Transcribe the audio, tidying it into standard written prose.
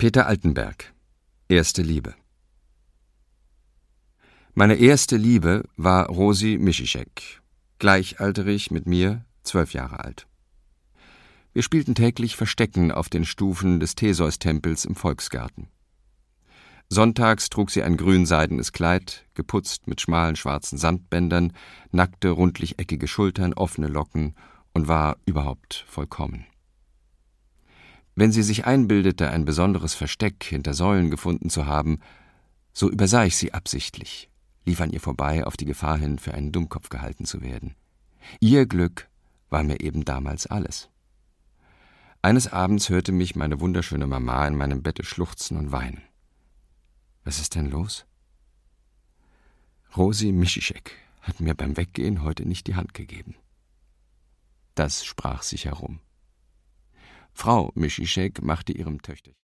Peter Altenberg. Erste Liebe. Meine erste Liebe war Rosi Mischischek, gleichalterig mit mir, 12 Jahre alt. Wir spielten täglich Verstecken auf den Stufen des Theseus-Tempels im Volksgarten. Sonntags trug sie ein grünseidenes Kleid, geputzt mit schmalen schwarzen Samtbändern, nackte, rundlich-eckige Schultern, offene Locken und war überhaupt vollkommen. Wenn sie sich einbildete, ein besonderes Versteck hinter Säulen gefunden zu haben, so übersah ich sie absichtlich, lief an ihr vorbei, auf die Gefahr hin, für einen Dummkopf gehalten zu werden. Ihr Glück war mir eben damals alles. Eines Abends hörte mich meine wunderschöne Mama in meinem Bette schluchzen und weinen. »Was ist denn los?« »Rosi Mischischek hat mir beim Weggehen heute nicht die Hand gegeben.« Das sprach sich herum. Frau Mischischek machte ihrem Töchterchen